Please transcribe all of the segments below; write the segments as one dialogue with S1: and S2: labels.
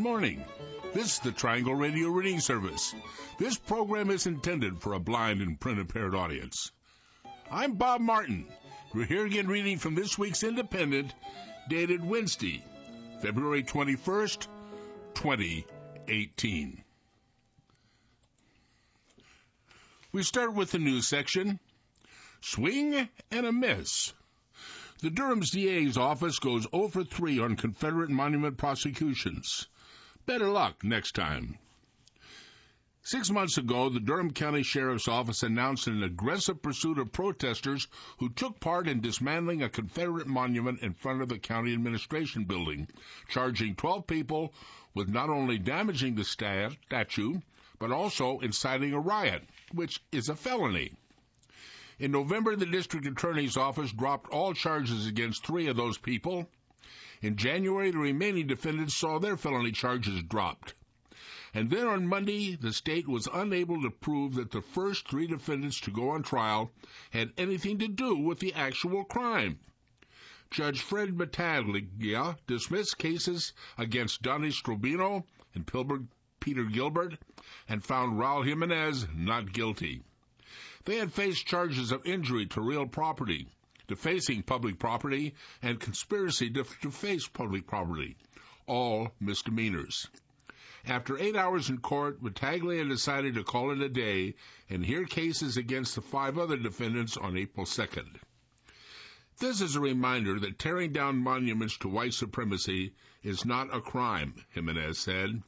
S1: morning. This is the Triangle Radio Reading Service. This program is intended for a blind and print-impaired audience. I'm Bob Martin. We're here again reading from this week's Independent, dated Wednesday, February 21st, 2018. We start with the news section. Swing and a miss. The Durham's DA's office goes 0 for 3 on Confederate monument prosecutions. Better luck next time. 6 months ago, the Durham County Sheriff's Office announced an aggressive pursuit of protesters who took part in dismantling a Confederate monument in front of the county administration building, charging 12 people with not only damaging the statue, but also inciting a riot, which is a felony. In November, the district attorney's office dropped all charges against 3 of those people. In January, the remaining defendants saw their felony charges dropped. And then on Monday, the state was unable to prove that the first 3 defendants to go on trial had anything to do with the actual crime. Judge Fred Battaglia dismissed cases against Donnie Strobino and Peter Gilbert and found Raul Jimenez not guilty. They had faced charges of injury to real property, defacing public property, and conspiracy to deface public property, all misdemeanors. After 8 hours in court, Battaglia decided to call it a day and hear cases against the 5 other defendants on April 2nd. This is a reminder that tearing down monuments to white supremacy is not a crime, Jimenez said.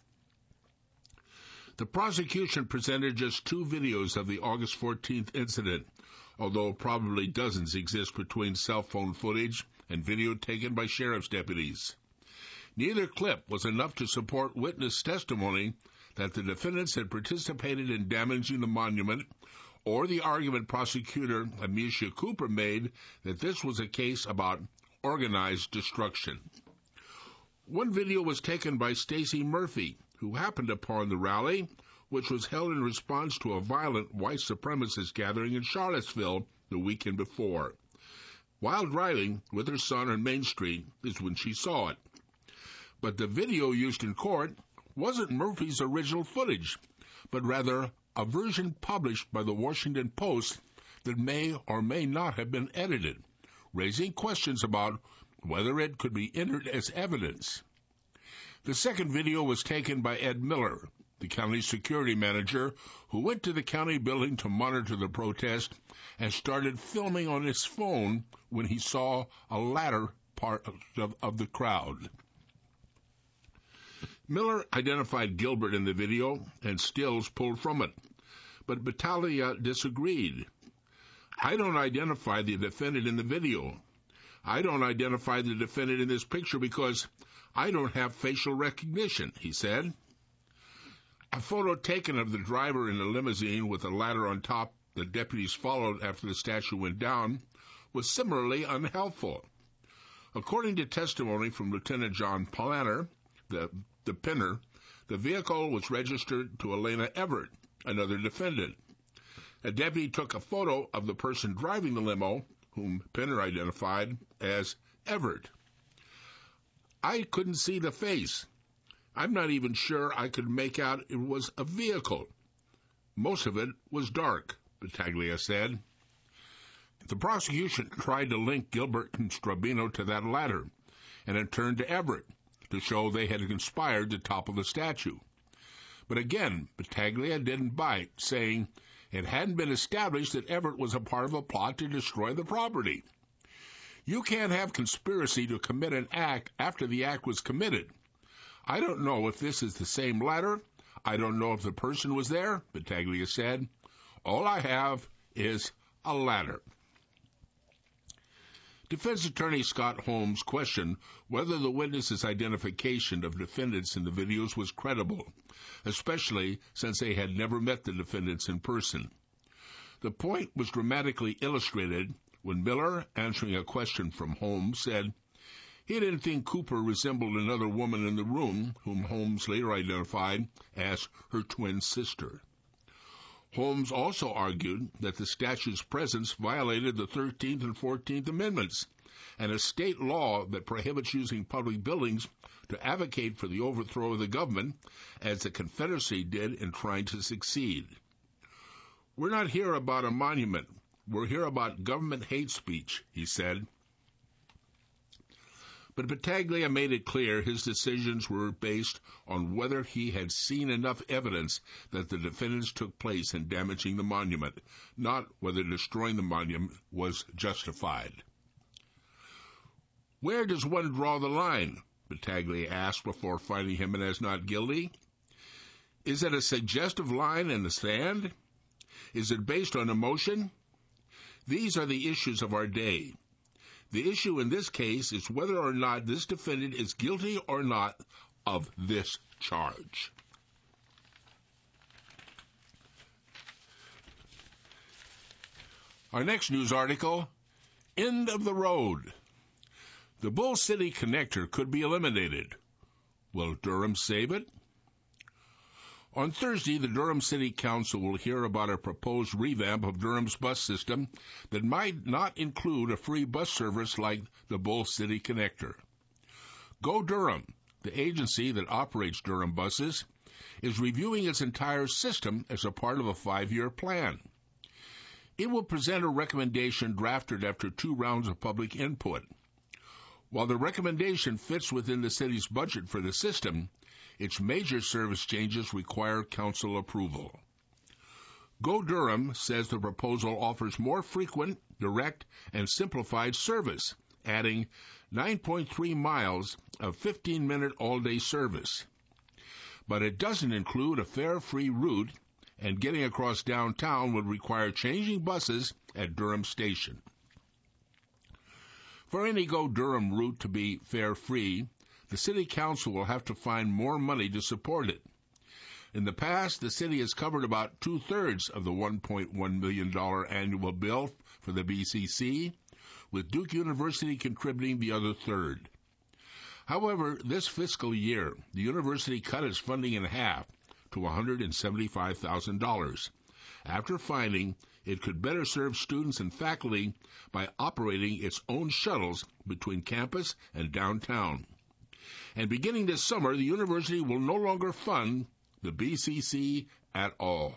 S1: The prosecution presented just 2 videos of the August 14th incident, although probably dozens exist between cell phone footage and video taken by sheriff's deputies. Neither clip was enough to support witness testimony that the defendants had participated in damaging the monument, or the argument prosecutor Amicia Cooper made that this was a case about organized destruction. One video was taken by Stacy Murphy, who happened upon the rally, which was held in response to a violent white supremacist gathering in Charlottesville the weekend before. While driving with her son on Main Street is when she saw it. But the video used in court wasn't Murphy's original footage, but rather a version published by the Washington Post that may or may not have been edited, raising questions about whether it could be entered as evidence. The second video was taken by Ed Miller, the county security manager, who went to the county building to monitor the protest and started filming on his phone when he saw a latter part of the crowd. Miller identified Gilbert in the video and stills pulled from it, but Battaglia disagreed. I don't identify the defendant in the video. I don't identify the defendant in this picture because I don't have facial recognition, he said. A photo taken of the driver in a limousine with a ladder on top the deputies followed after the statue went down was similarly unhelpful. According to testimony from Lieutenant John Planner, the pinner, the vehicle was registered to Elena Everett, another defendant. A deputy took a photo of the person driving the limo, whom Pinner identified as Everett. I couldn't see the face. I'm not even sure I could make out it was a vehicle. Most of it was dark, Battaglia said. The prosecution tried to link Gilbert and Strobino to that ladder, and it turned to Everett to show they had conspired to topple the statue. But again, Battaglia didn't bite, saying it hadn't been established that Everett was a part of a plot to destroy the property. You can't have conspiracy to commit an act after the act was committed. I don't know if this is the same ladder. I don't know if the person was there, Battaglia said. All I have is a ladder. Defense Attorney Scott Holmes questioned whether the witnesses' identification of defendants in the videos was credible, especially since they had never met the defendants in person. The point was dramatically illustrated when Miller, answering a question from Holmes, said he didn't think Cooper resembled another woman in the room, whom Holmes later identified as her twin sister. Holmes also argued that the statue's presence violated the 13th and 14th Amendments, and a state law that prohibits using public buildings to advocate for the overthrow of the government, as the Confederacy did in trying to succeed. We're not here about a monument. We're here about government hate speech, he said. But Battaglia made it clear his decisions were based on whether he had seen enough evidence that the defendants took place in damaging the monument, not whether destroying the monument was justified. Where does one draw the line? Battaglia asked before finding Jimenez not guilty. Is it a suggestive line in the sand? Is it based on emotion? These are the issues of our day. The issue in this case is whether or not this defendant is guilty or not of this charge. Our next news article, End of the Road. The Bull City Connector could be eliminated. Will Durham save it? On Thursday, the Durham City Council will hear about a proposed revamp of Durham's bus system that might not include a free bus service like the Bull City Connector. Go Durham, the agency that operates Durham buses, is reviewing its entire system as a part of a 5-year plan. It will present a recommendation drafted after 2 rounds of public input. While the recommendation fits within the city's budget for the system, its major service changes require council approval. Go Durham says the proposal offers more frequent, direct, and simplified service, adding 9.3 miles of 15-minute all-day service. But it doesn't include a fare-free route, and getting across downtown would require changing buses at Durham Station. For any Go Durham route to be fare-free, the City Council will have to find more money to support it. In the past, the city has covered about 2/3 of the $1.1 million annual bill for the BCC, with Duke University contributing the other third. However, this fiscal year, the university cut its funding in half to $175,000, after finding it could better serve students and faculty by operating its own shuttles between campus and downtown. And beginning this summer, the university will no longer fund the BCC at all.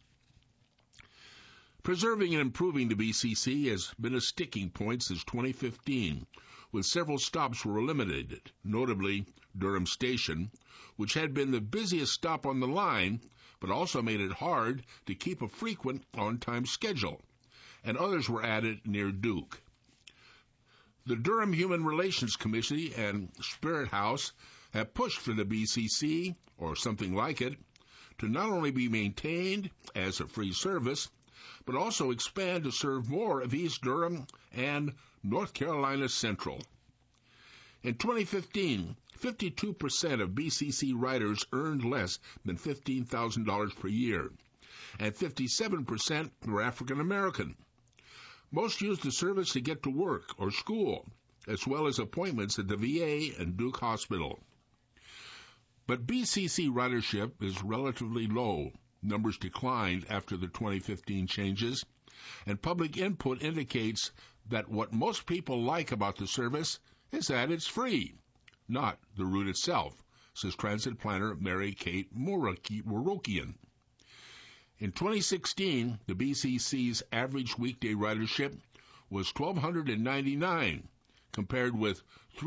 S1: Preserving and improving the BCC has been a sticking point since 2015, with several stops were eliminated, notably Durham Station, which had been the busiest stop on the line, but also made it hard to keep a frequent on-time schedule, and others were added near Duke. The Durham Human Relations Committee and Spirit House have pushed for the BCC, or something like it, to not only be maintained as a free service, but also expand to serve more of East Durham and North Carolina Central. In 2015, 52% of BCC riders earned less than $15,000 per year, and 57% were African American. Most use the service to get to work or school, as well as appointments at the VA and Duke Hospital. But BCC ridership is relatively low. Numbers declined after the 2015 changes, and public input indicates that what most people like about the service is that it's free, not the route itself, says transit planner Mary Kate Morokian. In 2016, the BCC's average weekday ridership was 1,299, compared with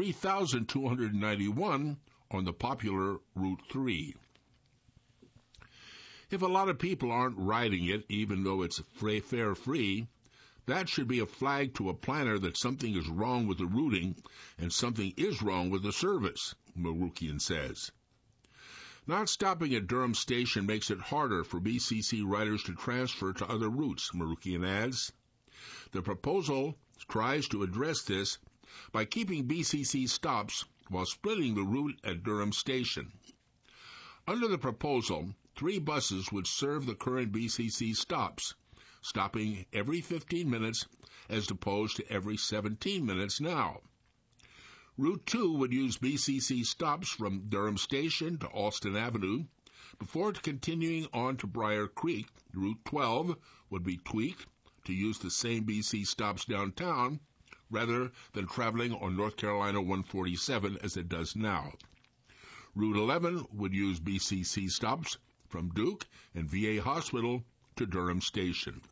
S1: 3,291 on the popular Route 3. If a lot of people aren't riding it, even though it's fare-free, that should be a flag to a planner that something is wrong with the routing and something is wrong with the service, Morokian says. Not stopping at Durham Station makes it harder for BCC riders to transfer to other routes, Morokian adds. The proposal tries to address this by keeping BCC stops while splitting the route at Durham Station. Under the proposal, 3 buses would serve the current BCC stops, stopping every 15 minutes as opposed to every 17 minutes now. Route 2 would use BCC stops from Durham Station to Alston Avenue before continuing on to Briar Creek. Route 12 would be tweaked to use the same BC stops downtown. rather than traveling on North Carolina 147 as it does now. Route 11 would use BCC stops from Duke and VA Hospital to Durham Station.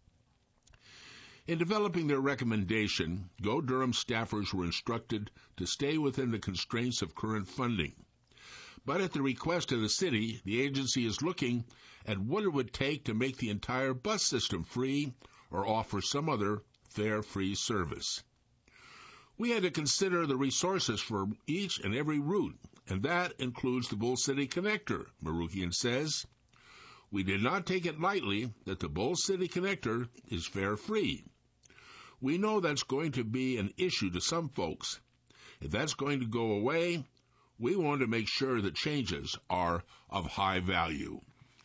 S1: In developing their recommendation, Go Durham staffers were instructed to stay within the constraints of current funding. But at the request of the city, the agency is looking at what it would take to make the entire bus system free or offer some other fare-free service. We had to consider the resources for each and every route, and that includes the Bull City Connector, Marukian says. We did not take it lightly that the Bull City Connector is fare-free. We know that's going to be an issue to some folks. If that's going to go away, we want to make sure the changes are of high value.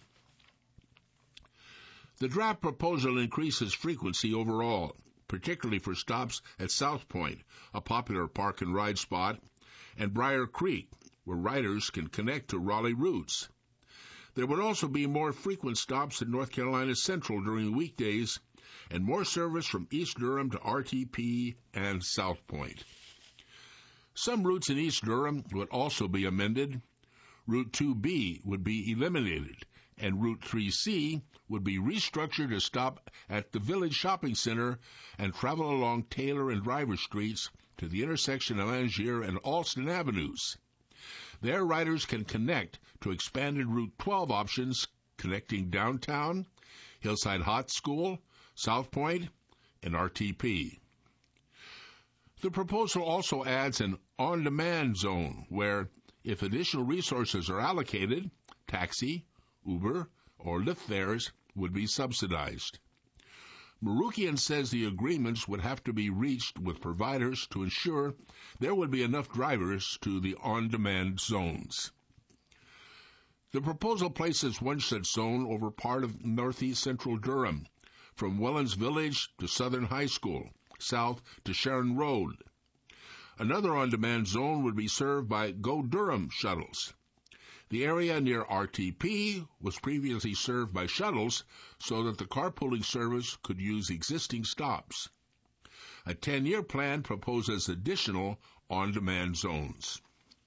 S1: The draft proposal increases frequency overall, particularly for stops at South Point, a popular park and ride spot, and Briar Creek, where riders can connect to Raleigh routes. There would also be more frequent stops at North Carolina Central during weekdays, and more service from East Durham to RTP and South Point. Some routes in East Durham would also be amended. Route 2B would be eliminated, and Route 3C would be restructured to stop at the Village Shopping Center and travel along Taylor and Driver Streets to the intersection of Angier and Alston Avenues. There, riders can connect to expanded Route 12 options connecting downtown, Hillside Hot School, South Point, and RTP. The proposal also adds an on-demand zone where, if additional resources are allocated, taxi, Uber, or Lyft fares would be subsidized. Marukian says the agreements would have to be reached with providers to ensure there would be enough drivers to the on-demand zones. The proposal places one such zone over part of northeast central Durham, from Wellens Village to Southern High School, south to Sharon Road. Another on-demand zone would be served by Go Durham shuttles. The area near RTP was previously served by shuttles so that the carpooling service could use existing stops. A 10-year plan proposes additional on-demand zones.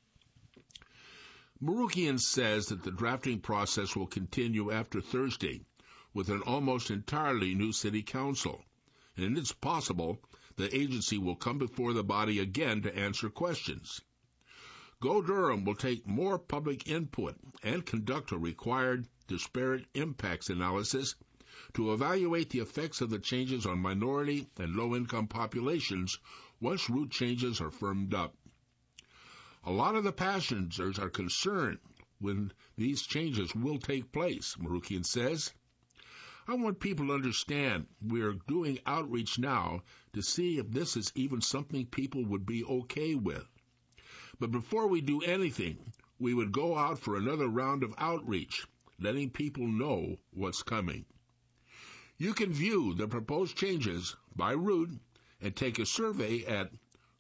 S1: Marukian says that the drafting process will continue after Thursday with an almost entirely new city council, and it's possible the agency will come before the body again to answer questions. Go Durham will take more public input and conduct a required disparate impacts analysis to evaluate the effects of the changes on minority and low-income populations once route changes are firmed up. A lot of the passengers are concerned when these changes will take place, Marukian says. I want people to understand we are doing outreach now to see if this is even something people would be okay with. But before we do anything, we would go out for another round of outreach, letting people know what's coming. You can view the proposed changes by route and take a survey at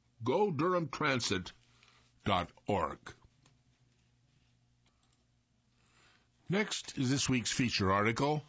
S1: godurhamtransit.org. Next is this week's feature article,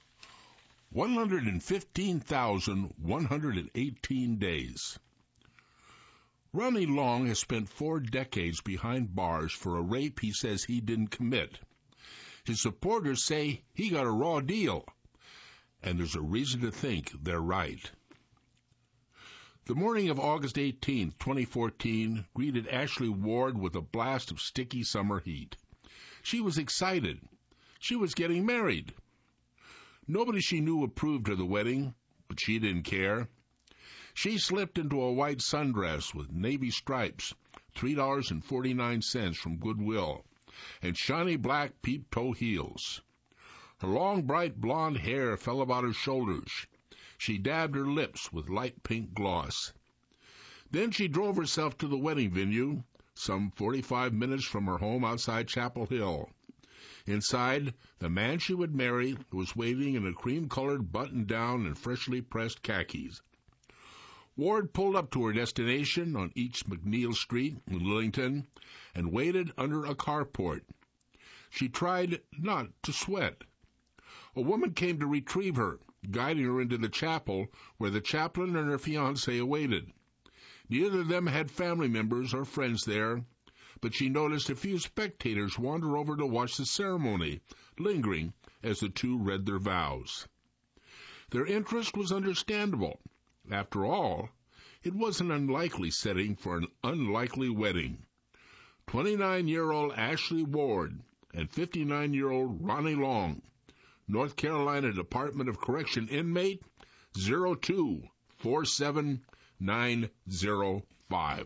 S1: 115,118 days. Ronnie Long has spent 4 decades behind bars for a rape he says he didn't commit. His supporters say he got a raw deal, and there's a reason to think they're right. The morning of August 18, 2014, greeted Ashley Ward with a blast of sticky summer heat. She was excited. She was getting married. Nobody she knew approved of the wedding, but she didn't care. She slipped into a white sundress with navy stripes, $3.49 from Goodwill, and shiny black peep-toe heels. Her long, bright blonde hair fell about her shoulders. She dabbed her lips with light pink gloss. Then she drove herself to the wedding venue, some 45 minutes from her home outside Chapel Hill. Inside, the man she would marry was waiting in a cream-colored button-down and freshly pressed khakis. Ward pulled up to her destination on East McNeil Street in Lillington and waited under a carport. She tried not to sweat. A woman came to retrieve her, guiding her into the chapel where the chaplain and her fiancé awaited. Neither of them had family members or friends there, but she noticed a few spectators wander over to watch the ceremony, lingering as the two read their vows. Their interest was understandable. After all, it was an unlikely setting for an unlikely wedding. 29-year-old Ashley Ward and 59-year-old Ronnie Long, North Carolina Department of Correction inmate 0247905.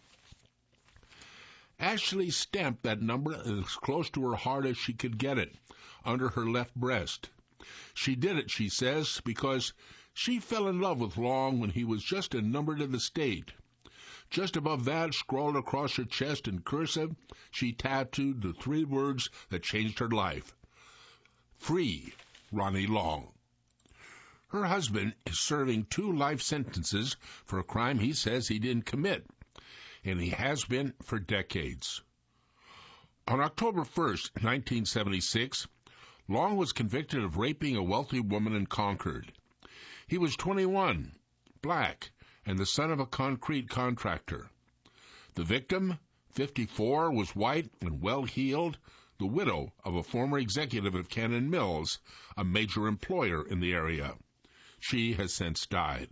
S1: Ashley stamped that number as close to her heart as she could get it, under her left breast. She did it, she says, because she fell in love with Long when he was just a number to the state. Just above that, scrawled across her chest in cursive, she tattooed the 3 words that changed her life. Free Ronnie Long. Her husband is serving 2 life sentences for a crime he says he didn't commit, and he has been for decades. On October 1st, 1976, Long was convicted of raping a wealthy woman in Concord. He was 21, black, and the son of a concrete contractor. The victim, 54, was white and well-heeled, the widow of a former executive of Cannon Mills, a major employer in the area. She has since died.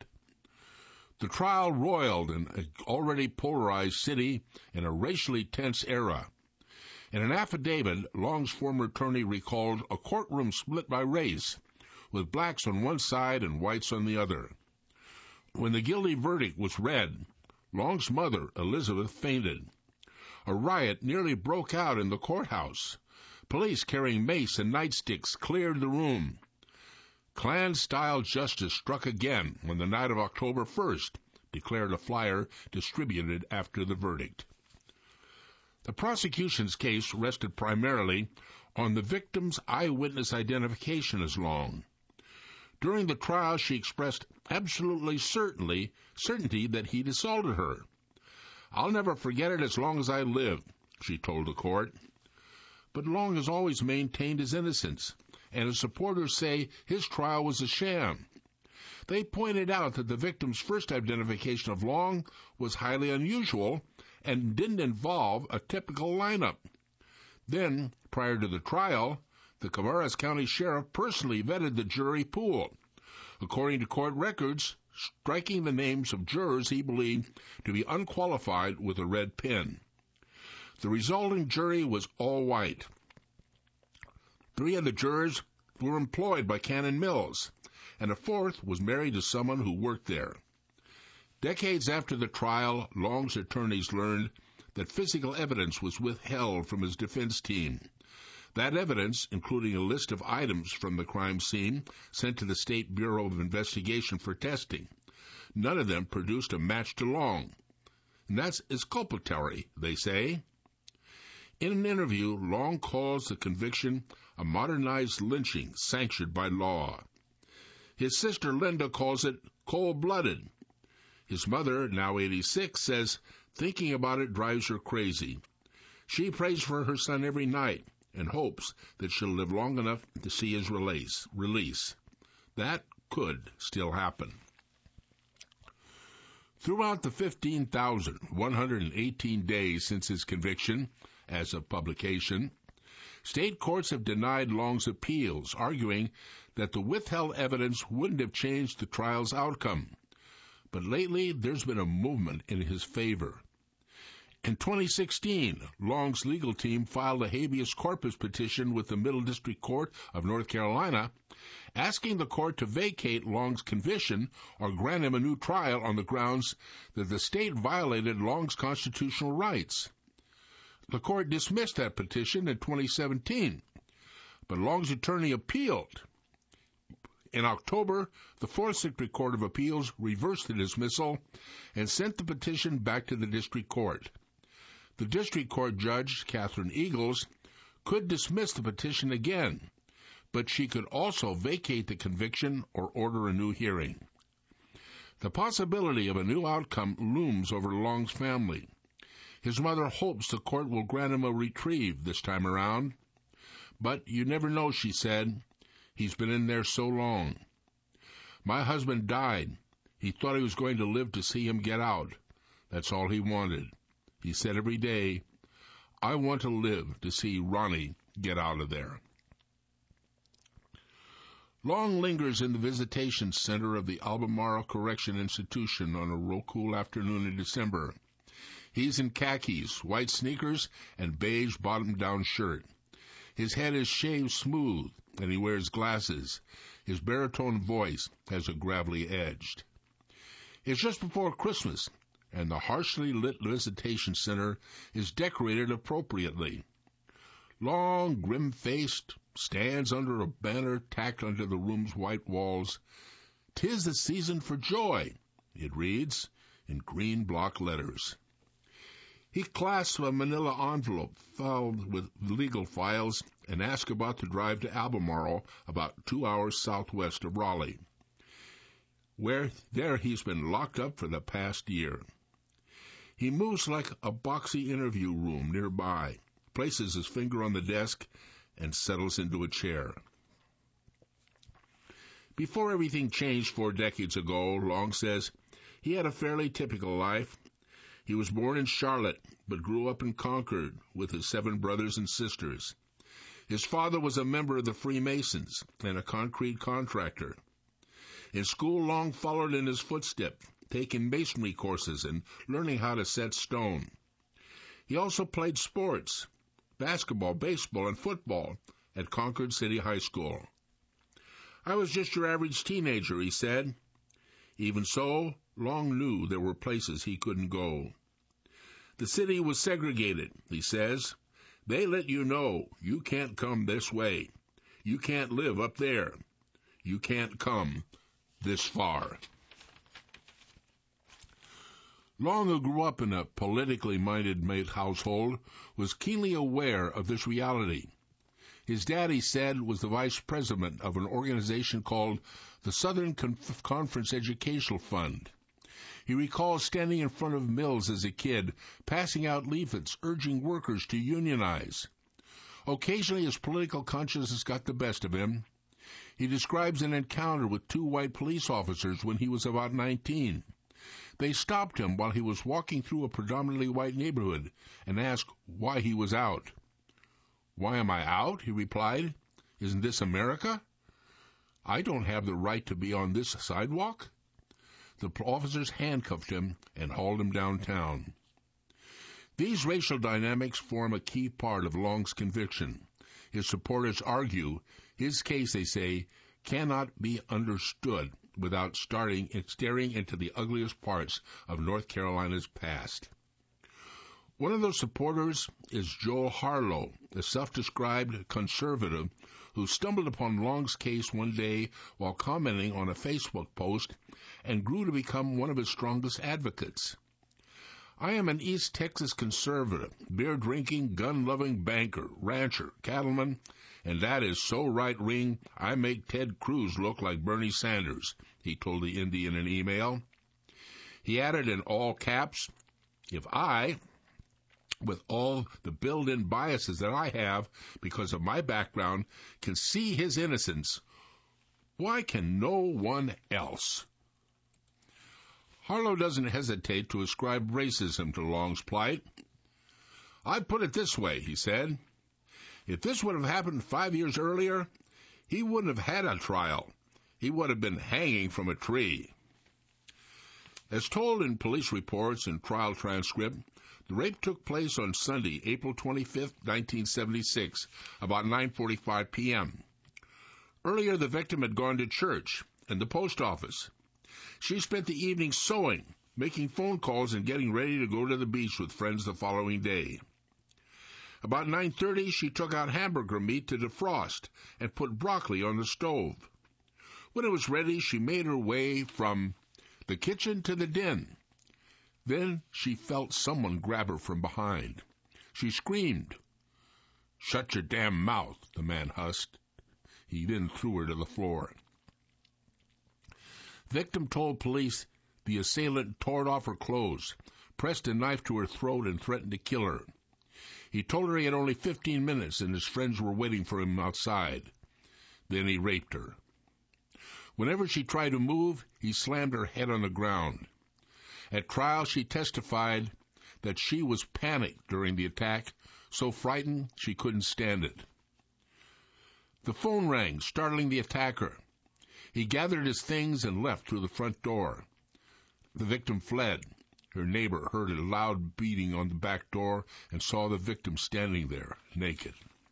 S1: The trial roiled an already polarized city in a racially tense era. In an affidavit, Long's former attorney recalled a courtroom split by race, with blacks on one side and whites on the other. When the guilty verdict was read, Long's mother, Elizabeth, fainted. A riot nearly broke out in the courthouse. Police carrying mace and nightsticks cleared the room. Klan-style justice struck again when the night of October 1st declared a flyer distributed after the verdict. The prosecution's case rested primarily on the victim's eyewitness identification as Long. During the trial, she expressed absolutely certainty that he'd assaulted her. "I'll never forget it as long as I live," she told the court. But Long has always maintained his innocence, and his supporters say his trial was a sham. They pointed out that the victim's first identification of Long was highly unusual and didn't involve a typical lineup. Then, prior to the trial, the Cabarrus County Sheriff personally vetted the jury pool, according to court records, striking the names of jurors he believed to be unqualified with a red pen. The resulting jury was all white. 3 of the jurors were employed by Cannon Mills, and a 4th was married to someone who worked there. Decades after the trial, Long's attorneys learned that physical evidence was withheld from his defense team. That evidence, including a list of items from the crime scene sent to the State Bureau of Investigation for testing. None of them produced a match to Long. And that's exculpatory, they say. In an interview, Long calls the conviction a modernized lynching sanctioned by law. His sister Linda calls it cold-blooded. His mother, now 86, says thinking about it drives her crazy. She prays for her son every night and hopes that she'll live long enough to see his release. That could still happen. Throughout the 15,118 days since his conviction, as of publication, state courts have denied Long's appeals, arguing that the withheld evidence wouldn't have changed the trial's outcome. But lately, there's been a movement in his favor. In 2016, Long's legal team filed a habeas corpus petition with the Middle District Court of North Carolina, asking the court to vacate Long's conviction or grant him a new trial on the grounds that the state violated Long's constitutional rights. The court dismissed that petition in 2017, but Long's attorney appealed. In October, the 4th Circuit Court of Appeals reversed the dismissal and sent the petition back to the district court. The district court judge, Catherine Eagles, could dismiss the petition again, but she could also vacate the conviction or order a new hearing. The possibility of a new outcome looms over Long's family. His mother hopes the court will grant him a reprieve this time around. But you never know, she said. He's been in there so long. My husband died. He thought he was going to live to see him get out. That's all he wanted. He said every day, "I want to live to see Ronnie get out of there." Long lingers in the visitation center of the Albemarle Correction Institution on a real cool afternoon in December. He's in khakis, white sneakers, and beige bottom-down shirt. His head is shaved smooth, and he wears glasses. His baritone voice has a gravelly edge. It's just before Christmas, and the harshly lit visitation center is decorated appropriately. Long, grim-faced, stands under a banner tacked under the room's white walls. "'Tis the season for joy," it reads in green block letters. He clasps a manila envelope filled with legal files and asks about the drive to Albemarle, about 2 hours southwest of Raleigh, where there he's been locked up for the past year. He moves like a boxy interview room nearby, places his finger on the desk, and settles into a chair. Before everything changed 4 decades ago, Long says, he had a fairly typical life. He was born in Charlotte, but grew up in Concord with his 7 brothers and sisters. His father was a member of the Freemasons and a concrete contractor. In school, Long followed in his footsteps, taking masonry courses and learning how to set stone. He also played sports, basketball, baseball, and football at Concord City High School. "I was just your average teenager," he said. Even so, Long knew there were places he couldn't go. "The city was segregated," he says. "They let you know you can't come this way. You can't live up there. You can't come this far." Long, who grew up in a politically minded household, was keenly aware of this reality. His dad, he said, was the vice president of an organization called the Southern Conference Educational Fund. He recalls standing in front of mills as a kid, passing out leaflets urging workers to unionize. Occasionally his political consciousness got the best of him. He describes an encounter with 2 white police officers when he was about 19. They stopped him while he was walking through a predominantly white neighborhood and asked why he was out. "Why am I out?" he replied. "Isn't this America? I don't have the right to be on this sidewalk." The officers handcuffed him and hauled him downtown. These racial dynamics form a key part of Long's conviction. His supporters argue his case, they say, cannot be understood without staring into the ugliest parts of North Carolina's past. One of those supporters is Joel Harlow, a self-described conservative who stumbled upon Long's case one day while commenting on a Facebook post and grew to become one of his strongest advocates. "I am an East Texas conservative, beer-drinking, gun-loving banker, rancher, cattleman, and that is so right-wing I make Ted Cruz look like Bernie Sanders," he told the Indian in an email. He added in all caps, "If I, with all the built-in biases that I have because of my background, can see his innocence, why can no one else?" Harlow doesn't hesitate to ascribe racism to Long's plight. "I'd put it this way," he said. "If this would have happened 5 years earlier, he wouldn't have had a trial. He would have been hanging from a tree." As told in police reports and trial transcript, the rape took place on Sunday, April 25, 1976, about 9:45 p.m. Earlier, the victim had gone to church and the post office. She spent the evening sewing, making phone calls, and getting ready to go to the beach with friends the following day. About 9:30, she took out hamburger meat to defrost and put broccoli on the stove. When it was ready, she made her way from the kitchen to the den. Then she felt someone grab her from behind. She screamed. "Shut your damn mouth," the man husked. He then threw her to the floor. Victim told police the assailant tore off her clothes, pressed a knife to her throat, and threatened to kill her. He told her he had only 15 minutes and his friends were waiting for him outside. Then he raped her. Whenever she tried to move, he slammed her head on the ground. At trial, she testified that she was panicked during the attack, so frightened she couldn't stand it. The phone rang, startling the attacker. He gathered his things and left through the front door. The victim fled. Her neighbor heard a loud beating on the back door and saw the victim standing there, naked.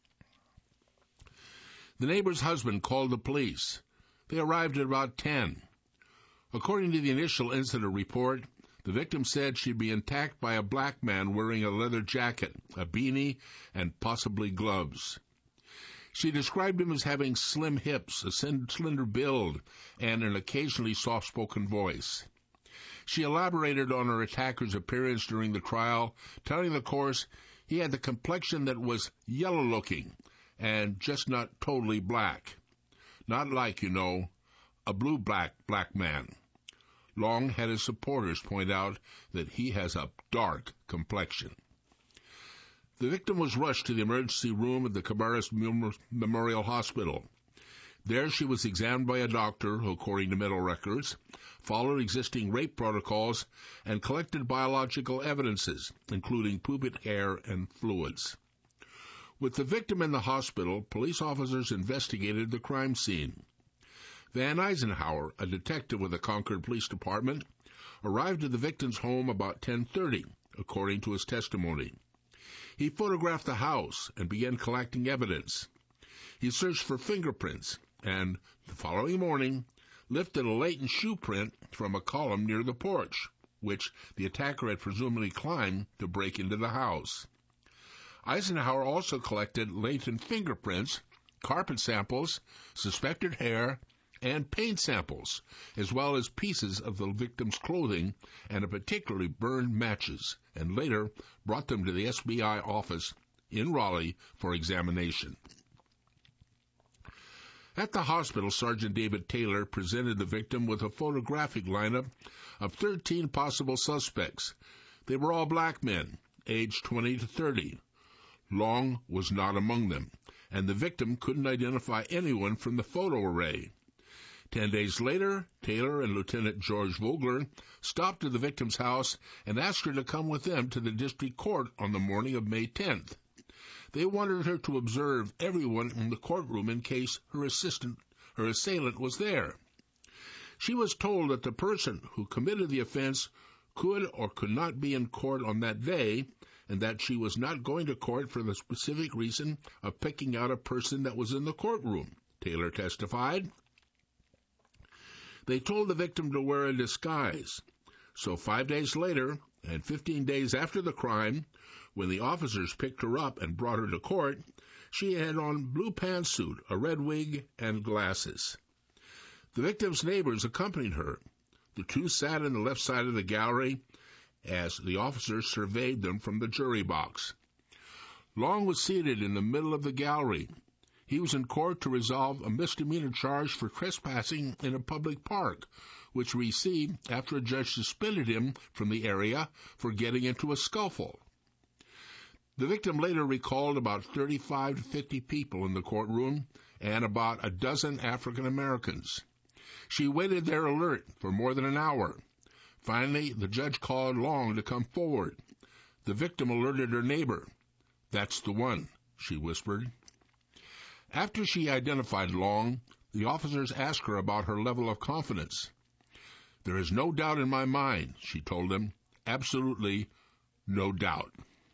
S1: The neighbor's husband called the police. They arrived at about 10. According to the initial incident report, the victim said she'd been attacked by a black man wearing a leather jacket, a beanie, and possibly gloves. She described him as having slim hips, a slender build, and an occasionally soft-spoken voice. She elaborated on her attacker's appearance during the trial, telling the court he had the complexion that was yellow-looking and just not totally black. Not like, a blue-black man. Long had his supporters point out that he has a dark complexion. The victim was rushed to the emergency room at the Cabarrus Memorial Hospital. There she was examined by a doctor who, according to medical records, followed existing rape protocols and collected biological evidences, including pubic hair and fluids. With the victim in the hospital, police officers investigated the crime scene. Van Eisenhower, a detective with the Concord Police Department, arrived at the victim's home about 10:30, according to his testimony. He photographed the house and began collecting evidence. He searched for fingerprints and, the following morning, lifted a latent shoe print from a column near the porch, which the attacker had presumably climbed to break into the house. Eisenhower also collected latent fingerprints, carpet samples, suspected hair, and paint samples, as well as pieces of the victim's clothing and particularly burned matches, and later brought them to the SBI office in Raleigh for examination. At the hospital, Sergeant David Taylor presented the victim with a photographic lineup of 13 possible suspects. They were all black men, aged 20 to 30. Long was not among them, and the victim couldn't identify anyone from the photo array. 10 days later, Taylor and Lieutenant George Vogler stopped at the victim's house and asked her to come with them to the district court on the morning of May 10th. They wanted her to observe everyone in the courtroom in case her assailant was there. She was told that the person who committed the offense could or could not be in court on that day, and that she was not going to court for the specific reason of picking out a person that was in the courtroom, Taylor testified. They told the victim to wear a disguise. So 5 days later, and 15 days after the crime, when the officers picked her up and brought her to court, she had on blue pantsuit, a red wig, and glasses. The victim's neighbors accompanied her. The two sat on the left side of the gallery as the officers surveyed them from the jury box. Long was seated in the middle of the gallery. He was in court to resolve a misdemeanor charge for trespassing in a public park, which received after a judge suspended him from the area for getting into a scuffle. The victim later recalled about 35 to 50 people in the courtroom and about a dozen African Americans. She waited there alert for more than an hour. Finally, the judge called Long to come forward. The victim alerted her neighbor. "That's the one," she whispered. After she identified Long, the officers asked her about her level of confidence. "There is no doubt in my mind," she told them. "Absolutely no doubt."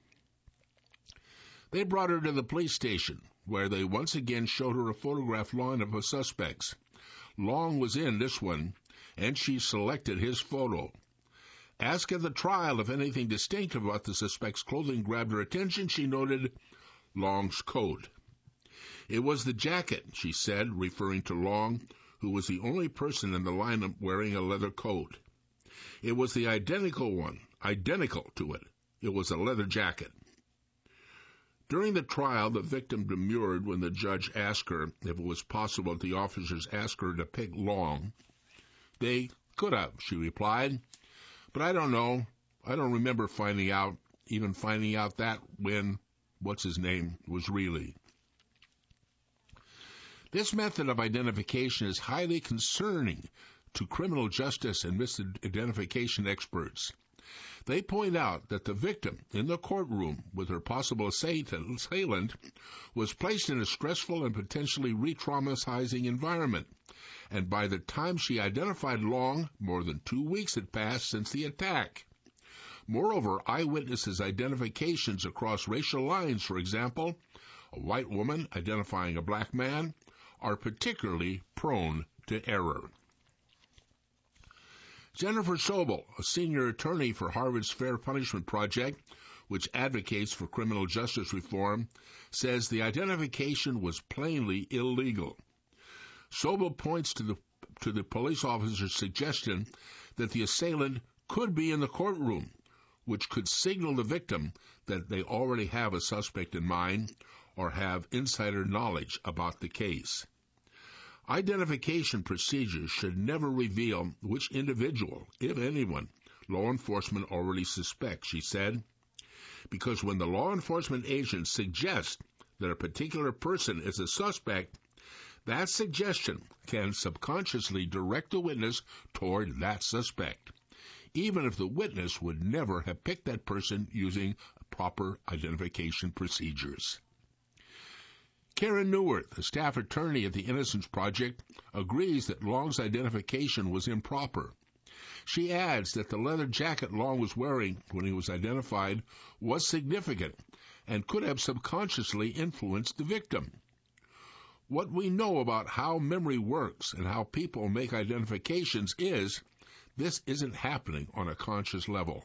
S1: They brought her to the police station, where they once again showed her a photograph lineup of suspects. Long was in this one, and she selected his photo. Asked at the trial if anything distinctive about the suspect's clothing grabbed her attention, she noted Long's coat. "It was the jacket," she said, referring to Long, who was the only person in the lineup wearing a leather coat. "It was the identical one, identical to it. It was a leather jacket." During the trial, the victim demurred when the judge asked her if it was possible that the officers asked her to pick Long. "They could have," she replied, "but I don't know. I don't remember finding out that when what's-his-name was really." This method of identification is highly concerning to criminal justice and misidentification experts. They point out that the victim in the courtroom with her possible assailant was placed in a stressful and potentially re-traumatizing environment, and by the time she identified Long, more than 2 weeks had passed since the attack. Moreover, eyewitnesses' identifications across racial lines, for example, a white woman identifying a black man, are particularly prone to error. Jennifer Sobel, a senior attorney for Harvard's Fair Punishment Project, which advocates for criminal justice reform, says the identification was plainly illegal. Sobel points to the police officer's suggestion that the assailant could be in the courtroom, which could signal the victim that they already have a suspect in mind or have insider knowledge about the case. Identification procedures should never reveal which individual, if anyone, law enforcement already suspects, she said, because when the law enforcement agent suggests that a particular person is a suspect, that suggestion can subconsciously direct the witness toward that suspect, even if the witness would never have picked that person using proper identification procedures. Karen Neuwirth, a staff attorney at the Innocence Project, agrees that Long's identification was improper. She adds that the leather jacket Long was wearing when he was identified was significant and could have subconsciously influenced the victim. What we know about how memory works and how people make identifications is this isn't happening on a conscious level.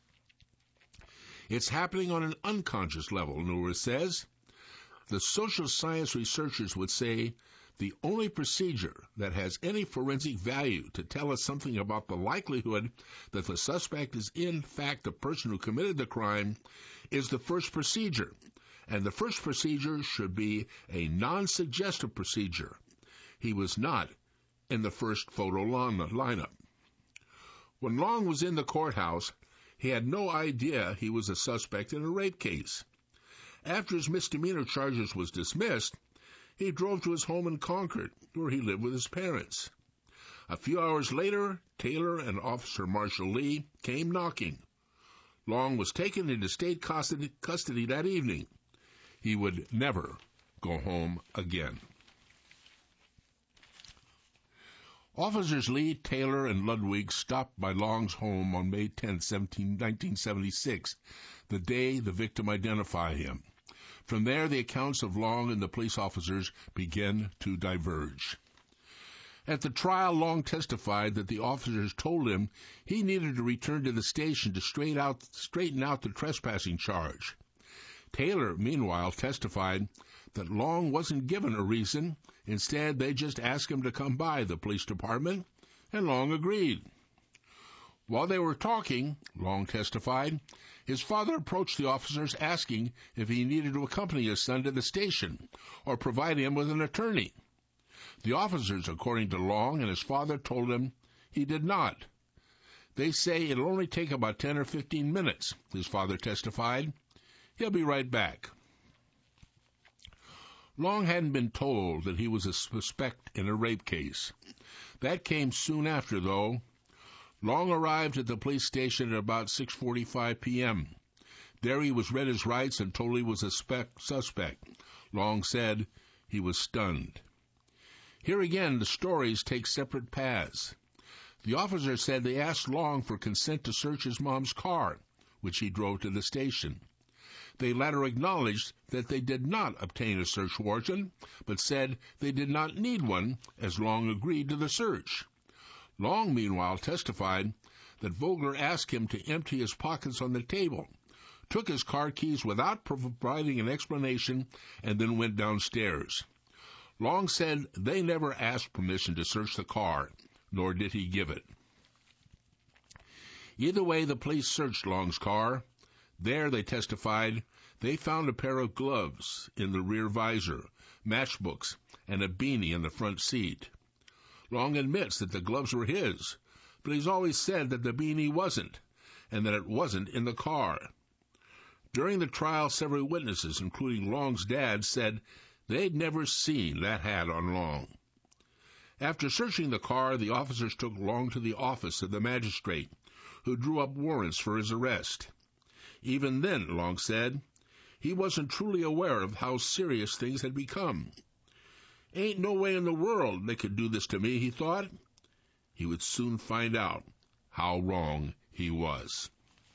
S1: It's happening on an unconscious level, Neuwirth says. The social science researchers would say the only procedure that has any forensic value to tell us something about the likelihood that the suspect is in fact the person who committed the crime is the first procedure, and the first procedure should be a non-suggestive procedure. He was not in the first photo lineup. When Long was in the courthouse, he had no idea he was a suspect in a rape case. After his misdemeanor charges was dismissed, he drove to his home in Concord, where he lived with his parents. A few hours later, Taylor and Officer Marshall Lee came knocking. Long was taken into state custody that evening. He would never go home again. Officers Lee, Taylor, and Ludwig stopped by Long's home on May 10, 1976, the day the victim identified him. From there, the accounts of Long and the police officers began to diverge. At the trial, Long testified that the officers told him he needed to return to the station to straighten out the trespassing charge. Taylor, meanwhile, testified that Long wasn't given a reason. Instead, they just asked him to come by the police department, and Long agreed. While they were talking, Long testified, his father approached the officers asking if he needed to accompany his son to the station or provide him with an attorney. The officers, according to Long and his father, told him he did not. They say it'll only take about 10 or 15 minutes, his father testified. He'll be right back. Long hadn't been told that he was a suspect in a rape case. That came soon after, though. Long arrived at the police station at about 6:45 p.m. There he was read his rights and told he was a suspect. Long said he was stunned. Here again, the stories take separate paths. The officer said they asked Long for consent to search his mom's car, which he drove to the station. They later acknowledged that they did not obtain a search warrant, but said they did not need one as Long agreed to the search. Long, meanwhile, testified that Vogler asked him to empty his pockets on the table, took his car keys without providing an explanation, and then went downstairs. Long said they never asked permission to search the car, nor did he give it. Either way, the police searched Long's car. There, they testified, they found a pair of gloves in the rear visor, matchbooks, and a beanie in the front seat. Long admits that the gloves were his, but he's always said that the beanie wasn't, and that it wasn't in the car. During the trial, several witnesses, including Long's dad, said they'd never seen that hat on Long. After searching the car, the officers took Long to the office of the magistrate, who drew up warrants for his arrest. Even then, Long said, he wasn't truly aware of how serious things had become. Ain't no way in the world they could do this to me, he thought. He would soon find out how wrong he was.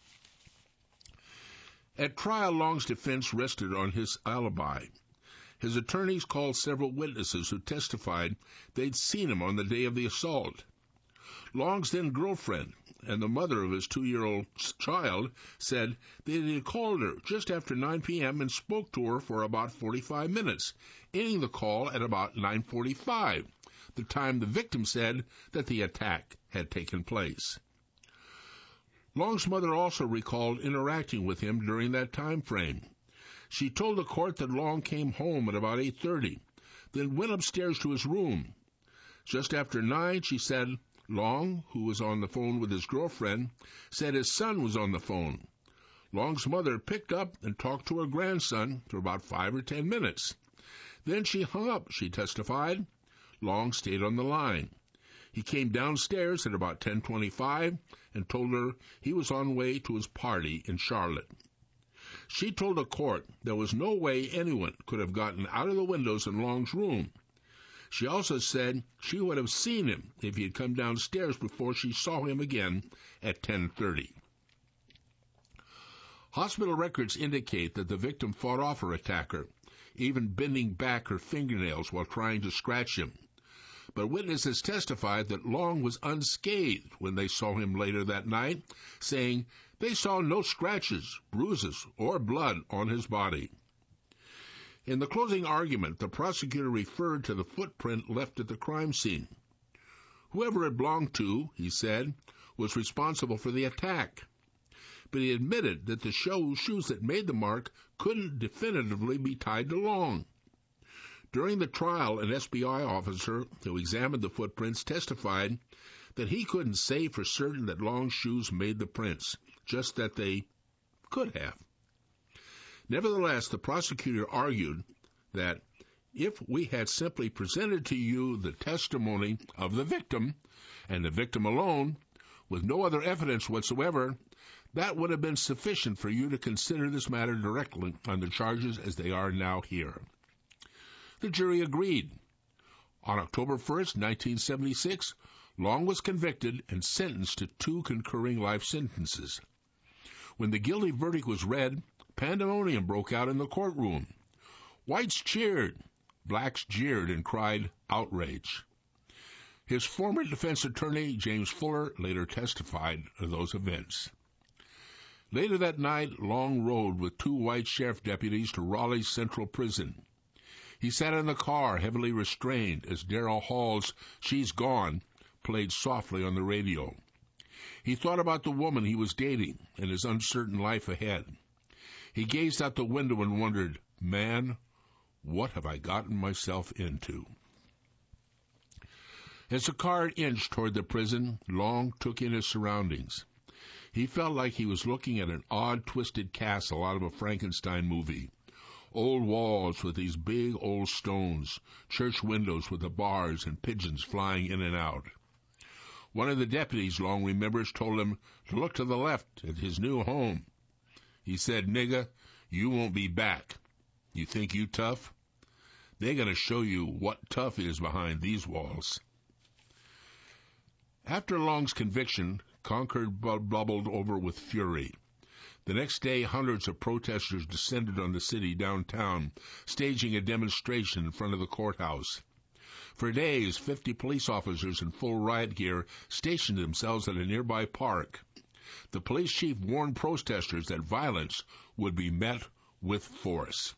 S1: At trial, Long's defense rested on his alibi. His attorneys called several witnesses who testified they'd seen him on the day of the assault. Long's then-girlfriend and the mother of his 2-year-old child said that he had called her just after 9 p.m. and spoke to her for about 45 minutes, ending the call at about 9:45, the time the victim said that the attack had taken place. Long's mother also recalled interacting with him during that time frame. She told the court that Long came home at about 8:30, then went upstairs to his room. Just after 9, she said, Long, who was on the phone with his girlfriend, said his son was on the phone. Long's mother picked up and talked to her grandson for about 5 or 10 minutes. Then she hung up, she testified. Long stayed on the line. He came downstairs at about 10:25 and told her he was on the way to his party in Charlotte. She told the court there was no way anyone could have gotten out of the windows in Long's room. She also said she would have seen him if he had come downstairs before she saw him again at 10:30. Hospital records indicate that the victim fought off her attacker, even bending back her fingernails while trying to scratch him. But witnesses testified that Long was unscathed when they saw him later that night, saying they saw no scratches, bruises, or blood on his body. In the closing argument, the prosecutor referred to the footprint left at the crime scene. Whoever it belonged to, he said, was responsible for the attack. But he admitted that the shoes that made the mark couldn't definitively be tied to Long. During the trial, an SBI officer who examined the footprints testified that he couldn't say for certain that Long's shoes made the prints, just that they could have. Nevertheless, the prosecutor argued that if we had simply presented to you the testimony of the victim, and the victim alone, with no other evidence whatsoever, that would have been sufficient for you to consider this matter directly on the charges as they are now here. The jury agreed. On October 1st, 1976, Long was convicted and sentenced to 2 concurring life sentences. When the guilty verdict was read, pandemonium broke out in the courtroom. Whites cheered, blacks jeered and cried outrage. His former defense attorney, James Fuller, later testified to those events. Later that night, Long rode with 2 white sheriff deputies to Raleigh's Central Prison. He sat in the car, heavily restrained, as Darrell Hall's She's Gone played softly on the radio. He thought about the woman he was dating and his uncertain life ahead. He gazed out the window and wondered, man, what have I gotten myself into? As the car inched toward the prison, Long took in his surroundings. He felt like he was looking at an odd, twisted castle out of a Frankenstein movie. Old walls with these big old stones, church windows with the bars and pigeons flying in and out. One of the deputies, Long remembers, told him to look to the left at his new home. He said, nigga, you won't be back. You think you tough? They're going to show you what tough is behind these walls. After Long's conviction, Concord bubbled over with fury. The next day, hundreds of protesters descended on the city downtown, staging a demonstration in front of the courthouse. For days, 50 police officers in full riot gear stationed themselves at a nearby park. The police chief warned protesters that violence would be met with force.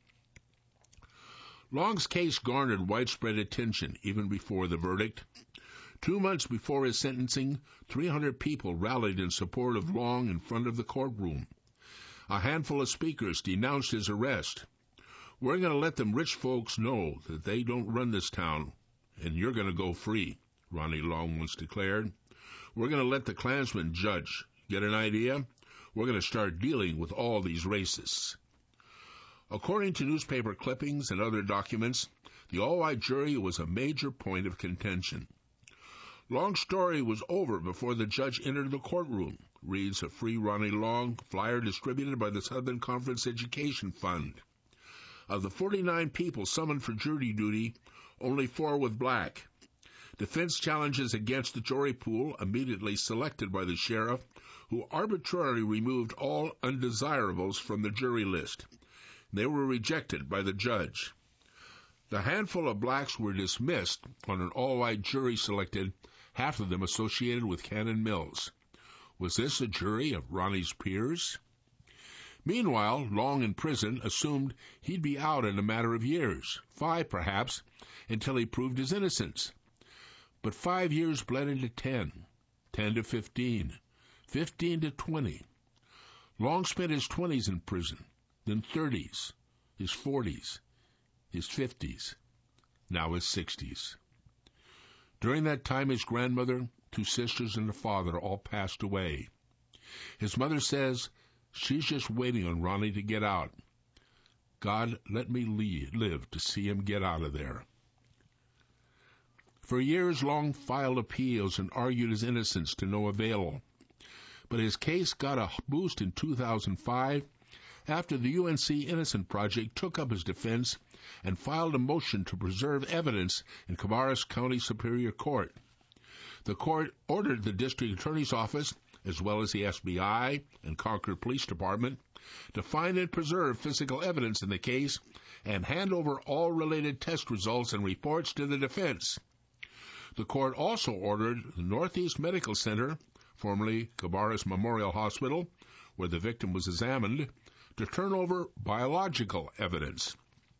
S1: Long's case garnered widespread attention even before the verdict. 2 months before his sentencing, 300 people rallied in support of Long in front of the courtroom. A handful of speakers denounced his arrest. We're going to let them rich folks know that they don't run this town, and you're going to go free, Ronnie Long once declared. We're going to let the Klansmen judge. Get an idea? We're going to start dealing with all these racists. According to newspaper clippings and other documents, The all-white jury was a major point of contention. Long's story was over before the judge entered the courtroom, reads a Free Ronnie Long flyer distributed by the Southern Conference Education Fund. Of the 49 people summoned for jury duty, only 4 were black. Defense challenges against the jury pool immediately selected by the sheriff, who arbitrarily removed all undesirables from the jury list. They were rejected by the judge. The handful of blacks were dismissed on an all-white jury selected, half of them associated with Cannon Mills. Was this a jury of Ronnie's peers? Meanwhile, Long in prison assumed he'd be out in a matter of years, 5 perhaps, until he proved his innocence. But 5 years bled into 10, 10 to 15, 15 to 20. Long spent his 20s in prison, then 30s, his 40s, his 50s, now his 60s. During that time, his grandmother, 2 sisters, and a father all passed away. His mother says she's just waiting on Ronnie to get out. God, let me live to see him get out of there. For years, Long filed appeals and argued his innocence to no avail. But his case got a boost in 2005 after the UNC Innocent Project took up his defense and filed a motion to preserve evidence in Cabarrus County Superior Court. The court ordered the district attorney's office, as well as the SBI and Concord Police Department, to find and preserve physical evidence in the case and hand over all related test results and reports to the defense. The court also ordered the Northeast Medical Center, formerly Cabarrus Memorial Hospital, where the victim was examined, to turn over biological evidence.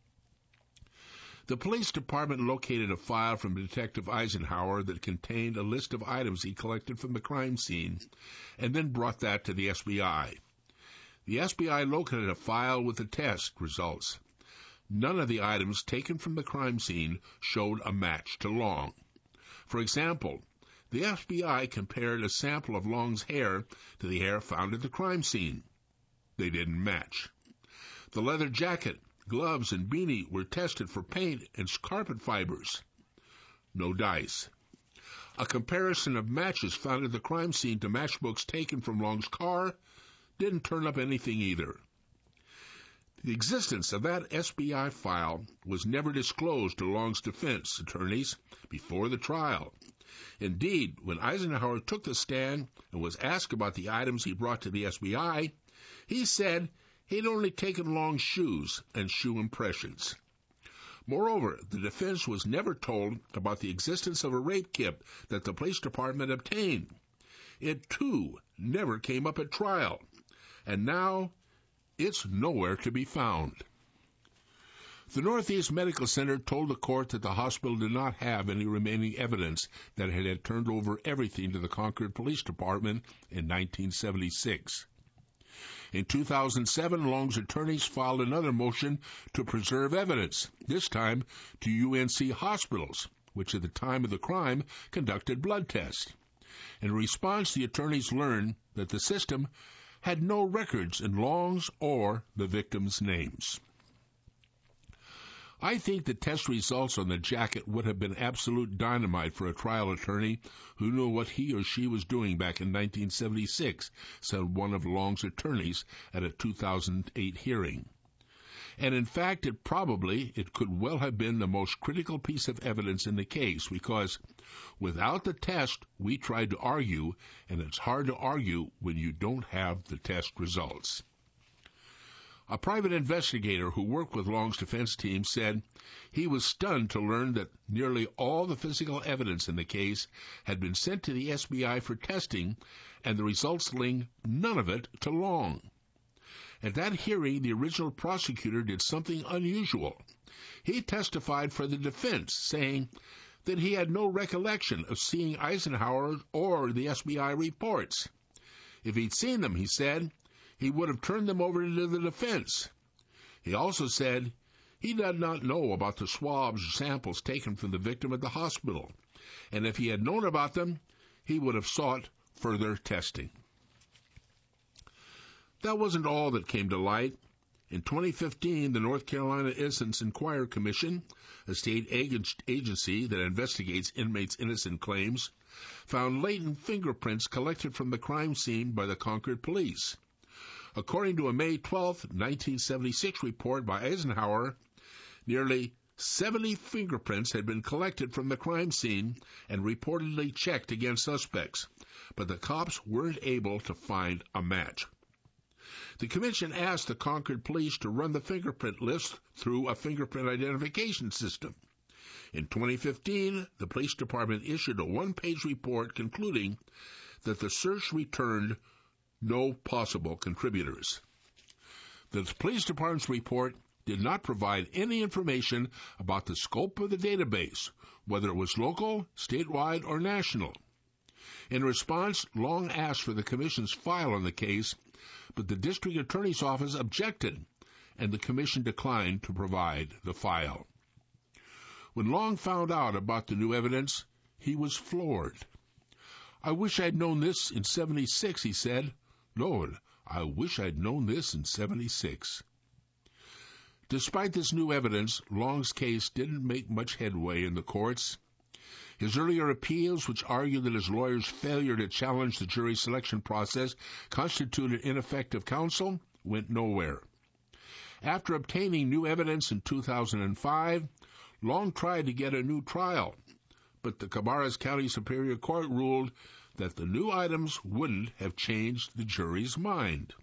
S1: The police department located a file from Detective Eisenhower that contained a list of items he collected from the crime scene, and then brought that to the SBI. The SBI located a file with the test results. None of the items taken from the crime scene showed a match to Long. For example, the FBI compared a sample of Long's hair to the hair found at the crime scene. They didn't match. The leather jacket, gloves, and beanie were tested for paint and carpet fibers. No dice. A comparison of matches found at the crime scene to matchbooks taken from Long's car didn't turn up anything either. The existence of that SBI file was never disclosed to Long's defense attorneys before the trial. Indeed, when Eisenhower took the stand and was asked about the items he brought to the SBI, he said he'd only taken Long's shoes and shoe impressions. Moreover, the defense was never told about the existence of a rape kit that the police department obtained. It, too, never came up at trial, and now it's nowhere to be found. The Northeast Medical Center told the court that the hospital did not have any remaining evidence that it had turned over everything to the Concord Police Department in 1976. In 2007, Long's attorneys filed another motion to preserve evidence, this time to UNC hospitals, which at the time of the crime conducted blood tests. In response, the attorneys learned that the system had no records in Long's or the victims' names. I think the test results on the jacket would have been absolute dynamite for a trial attorney who knew what he or she was doing back in 1976, said one of Long's attorneys at a 2008 hearing. And in fact, it could well have been the most critical piece of evidence in the case, because without the test, we tried to argue, and it's hard to argue when you don't have the test results. A private investigator who worked with Long's defense team said he was stunned to learn that nearly all the physical evidence in the case had been sent to the SBI for testing, and the results linked none of it to Long. At that hearing, the original prosecutor did something unusual. He testified for the defense, saying that he had no recollection of seeing Eisenhower or the SBI reports. If he'd seen them, he said, he would have turned them over to the defense. He also said he did not know about the swabs or samples taken from the victim at the hospital, and if he had known about them, he would have sought further testing. That wasn't all that came to light. In 2015, the North Carolina Innocence Inquiry Commission, a state agency that investigates inmates' innocent claims, found latent fingerprints collected from the crime scene by the Concord police. According to a May 12, 1976 report by Eisenhower, nearly 70 fingerprints had been collected from the crime scene and reportedly checked against suspects, but the cops weren't able to find a match. The commission asked the Concord police to run the fingerprint list through a fingerprint identification system. In 2015, the police department issued a one-page report concluding that the search returned no possible contributors. The police department's report did not provide any information about the scope of the database, whether it was local, statewide, or national. In response, Long asked for the commission's file on the case, but the district attorney's office objected, and the commission declined to provide the file. When Long found out about the new evidence, he was floored. "I wish I'd known this in 76, he said. "Lord, I wish I'd known this in 76. Despite this new evidence, Long's case didn't make much headway in the courts. His earlier appeals, which argued that his lawyer's failure to challenge the jury selection process constituted ineffective counsel, went nowhere. After obtaining new evidence in 2005, Long tried to get a new trial, but the Cabarrus County Superior Court ruled that the new items wouldn't have changed the jury's mind.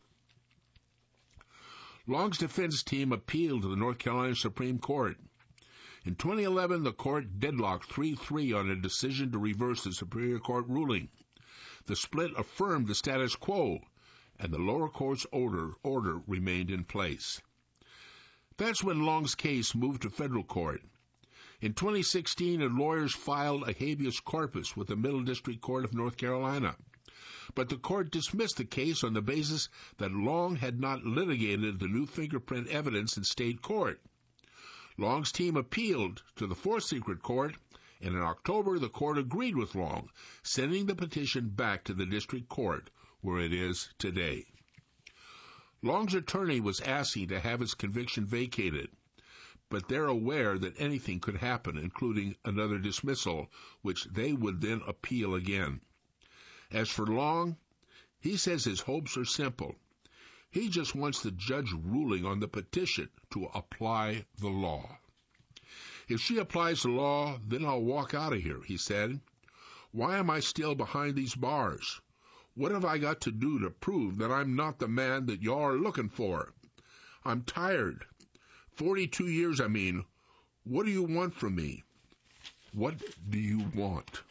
S1: Long's defense team appealed to the North Carolina Supreme Court. In 2011, the court deadlocked 3-3 on a decision to reverse the Superior Court ruling. The split affirmed the status quo, and the lower court's order remained in place. That's when Long's case moved to federal court. In 2016, lawyers filed a habeas corpus with the Middle District Court of North Carolina. But the court dismissed the case on the basis that Long had not litigated the new fingerprint evidence in state court. Long's team appealed to the Fourth Circuit Court, and in October the court agreed with Long, sending the petition back to the district court, where it is today. Long's attorney was asking to have his conviction vacated, but they're aware that anything could happen, including another dismissal, which they would then appeal again. As for Long, he says his hopes are simple. He just wants the judge ruling on the petition to apply the law. "If she applies the law, then I'll walk out of here," he said. "Why am I still behind these bars? What have I got to do to prove that I'm not the man that y'all are looking for? I'm tired. 42 years, I mean. What do you want from me? What do you want?"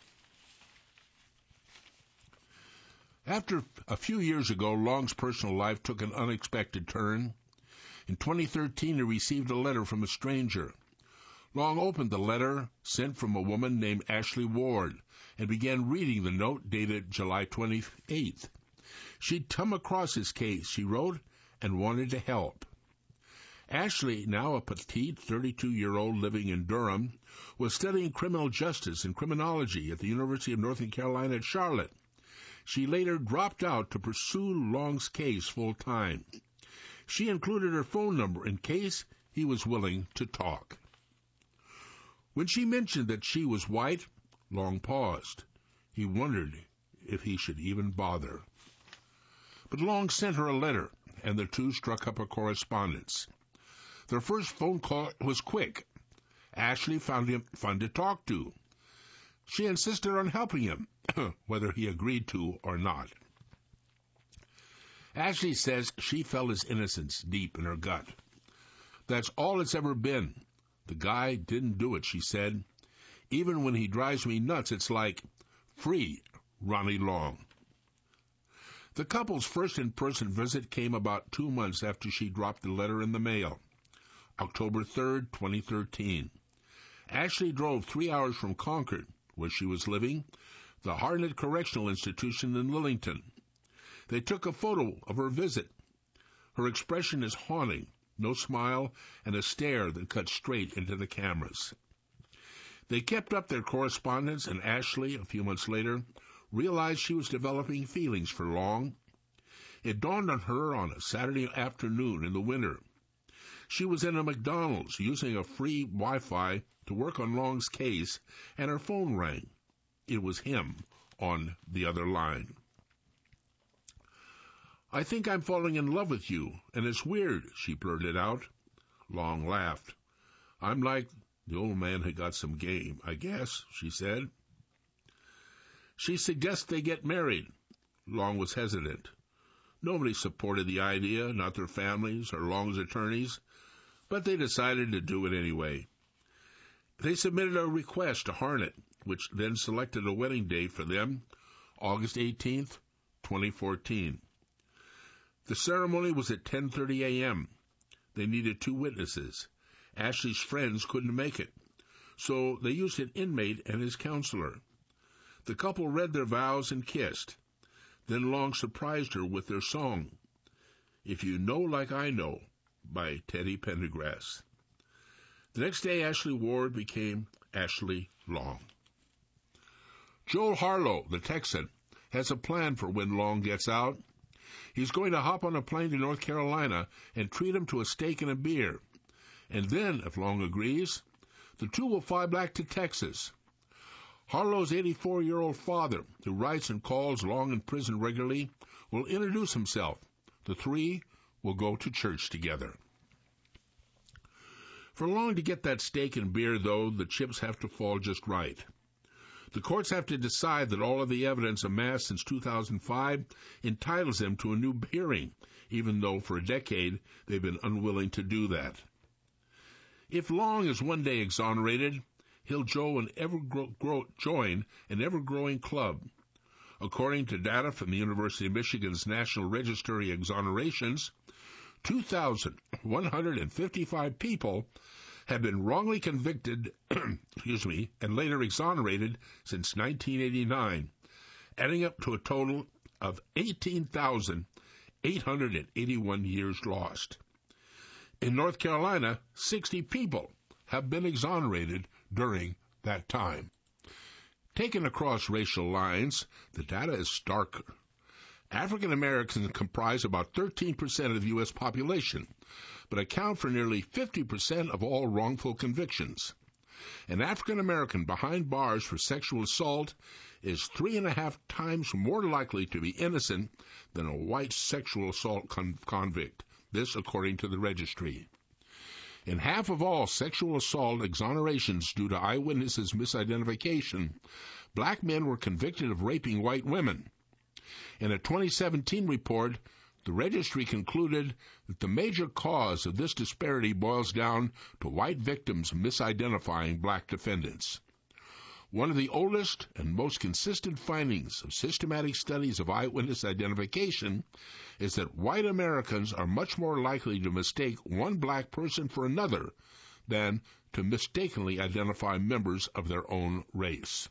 S1: After a few years ago, Long's personal life took an unexpected turn. In 2013, he received a letter from a stranger. Long opened the letter, sent from a woman named Ashley Ward, and began reading the note dated July 28th. She'd come across his case, she wrote, and wanted to help. Ashley, now a petite 32-year-old living in Durham, was studying criminal justice and criminology at the University of North Carolina at Charlotte. She later dropped out to pursue Long's case full-time. She included her phone number in case he was willing to talk. When she mentioned that she was white, Long paused. He wondered if he should even bother. But Long sent her a letter, and the two struck up a correspondence. Their first phone call was quick. Ashley found him fun to talk to. She insisted on helping him, whether he agreed to or not. Ashley says she felt his innocence deep in her gut. "That's all it's ever been. The guy didn't do it," she said. "Even when he drives me nuts, it's like, free Ronnie Long." The couple's first in-person visit came about 2 months after she dropped the letter in the mail, October 3rd, 2013. Ashley drove 3 hours from Concord, where she was living, the Harnett Correctional Institution in Lillington. They took a photo of her visit. Her expression is haunting, no smile, and a stare that cut straight into the cameras. They kept up their correspondence, and Ashley, a few months later, realized she was developing feelings for Long. It dawned on her on a Saturday afternoon in the winter. She was in a McDonald's using a free Wi-Fi to work on Long's case, and her phone rang. It was him on the other line. "I think I'm falling in love with you, and it's weird," she blurted out. Long laughed. "I'm like..." The old man had got some game, I guess, she said. "She suggests they get married." Long was hesitant. Nobody supported the idea, not their families or Long's attorneys, but they decided to do it anyway. They submitted a request to Harnett, which then selected a wedding date for them, August 18th, 2014. The ceremony was at 10:30 a.m. They needed 2 witnesses. Ashley's friends couldn't make it, so they used an inmate and his counselor. The couple read their vows and kissed. Then Long surprised her with their song, "If You Know Like I Know," by Teddy Pendergrass. The next day, Ashley Ward became Ashley Long. Joel Harlow, the Texan, has a plan for when Long gets out. He's going to hop on a plane to North Carolina and treat him to a steak and a beer. And then, if Long agrees, the two will fly back to Texas. Harlow's 84-year-old father, who writes and calls Long in prison regularly, will introduce himself. The 3 will go to church together. For Long to get that steak and beer, though, the chips have to fall just right. The courts have to decide that all of the evidence amassed since 2005 entitles them to a new hearing, even though for a decade they've been unwilling to do that. If Long is one day exonerated, he'll join an ever-growing club. According to data from the University of Michigan's National Registry of Exonerations, 2,155 people have been wrongly convicted and later exonerated since 1989, adding up to a total of 18,881 years lost. In North Carolina, 60 people have been exonerated during that time. Taken across racial lines, the data is starker. African Americans comprise about 13% of the U.S. population, but account for nearly 50% of all wrongful convictions. An African American behind bars for sexual assault is 3.5 times more likely to be innocent than a white sexual assault convict. This according to the registry. In half of all sexual assault exonerations due to eyewitnesses' misidentification, black men were convicted of raping white women. In a 2017 report, the registry concluded that the major cause of this disparity boils down to white victims misidentifying black defendants. One of the oldest and most consistent findings of systematic studies of eyewitness identification is that white Americans are much more likely to mistake one black person for another than to mistakenly identify members of their own race.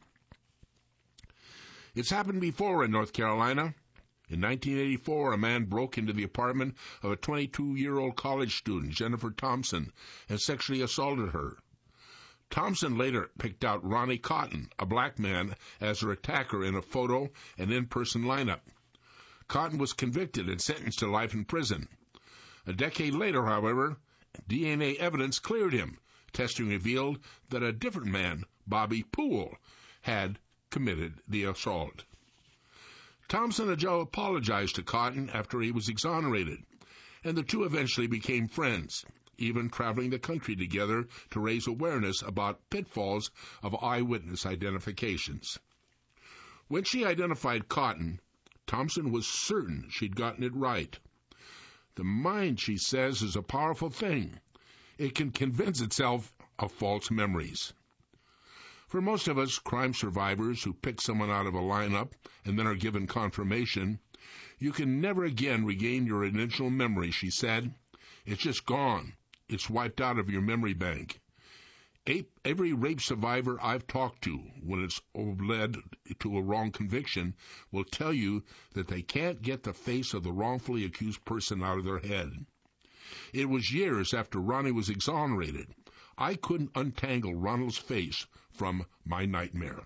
S1: It's happened before in North Carolina. In 1984, a man broke into the apartment of a 22-year-old college student, Jennifer Thompson, and sexually assaulted her. Thompson later picked out Ronnie Cotton, a black man, as her attacker in a photo and in-person lineup. Cotton was convicted and sentenced to life in prison. A decade later, however, DNA evidence cleared him. Testing revealed that a different man, Bobby Poole, had committed the assault. Thompson apologized to Cotton after he was exonerated, and the two eventually became friends, even traveling the country together to raise awareness about pitfalls of eyewitness identifications. When she identified Cotton, Thompson was certain she'd gotten it right. The mind, she says, is a powerful thing. It can convince itself of false memories. For most of us crime survivors who pick someone out of a lineup and then are given confirmation, you can never again regain your initial memory, she said. It's just gone. It's wiped out of your memory bank. Every rape survivor I've talked to, when it's led to a wrong conviction, will tell you that they can't get the face of the wrongfully accused person out of their head. It was years after Ronnie was exonerated. I couldn't untangle Ronald's face from my nightmare.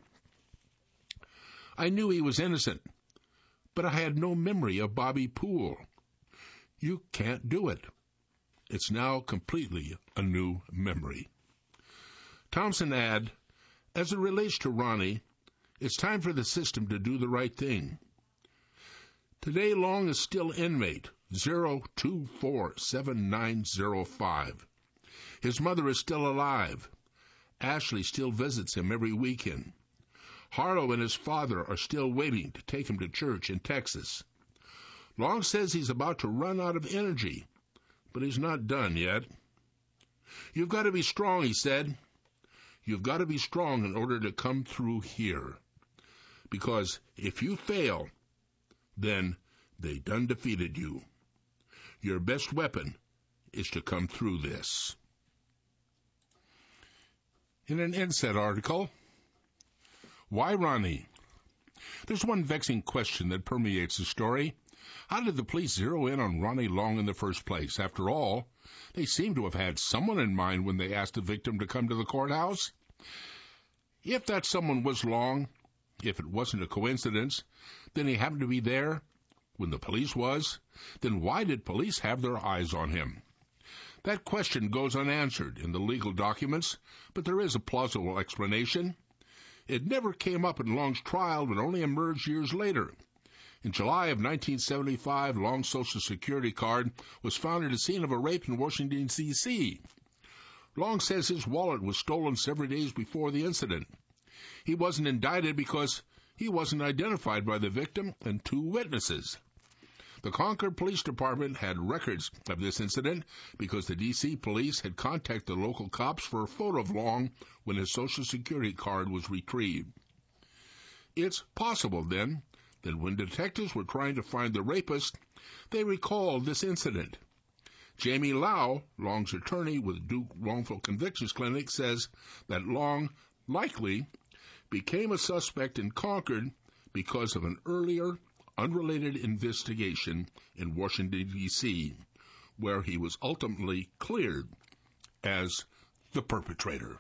S1: I knew he was innocent, but I had no memory of Bobby Poole. You can't do it. It's now completely a new memory. Thompson add, as it relates to Ronnie, it's time for the system to do the right thing. Today, Long is still inmate 0247905. His mother is still alive. Ashley still visits him every weekend. Harlow and his father are still waiting to take him to church in Texas. Long says he's about to run out of energy, but he's not done yet. You've got to be strong, he said. You've got to be strong in order to come through here. Because if you fail, then they done defeated you. Your best weapon is to come through this. In an Inset article, why Ronnie? There's one vexing question that permeates the story. How did the police zero in on Ronnie Long in the first place? After all, they seem to have had someone in mind when they asked the victim to come to the courthouse. If that someone was Long, if it wasn't a coincidence, then he happened to be there when the police was, then why did police have their eyes on him? That question goes unanswered in the legal documents, but there is a plausible explanation. It never came up in Long's trial, but only emerged years later. In July of 1975, Long's Social Security card was found at the scene of a rape in Washington, D.C. Long says his wallet was stolen several days before the incident. He wasn't indicted because he wasn't identified by the victim and two witnesses. The Concord Police Department had records of this incident because the D.C. police had contacted the local cops for a photo of Long when his Social Security card was retrieved. It's possible, then, that when detectives were trying to find the rapist, they recalled this incident. Jamie Lau, Long's attorney with Duke Wrongful Convictions Clinic, says that Long likely became a suspect in Concord because of an earlier, unrelated investigation in Washington, D.C., where he was ultimately cleared as the perpetrator.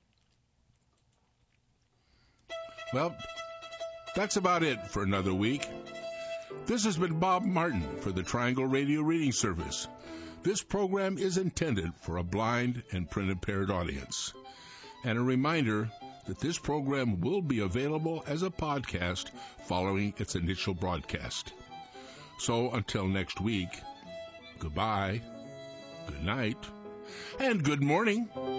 S1: Well, that's about it for another week. This has been Bob Martin for the Triangle Radio Reading Service. This program is intended for a blind and print-impaired audience. And a reminder that this program will be available as a podcast following its initial broadcast. So until next week, goodbye, good night, and good morning.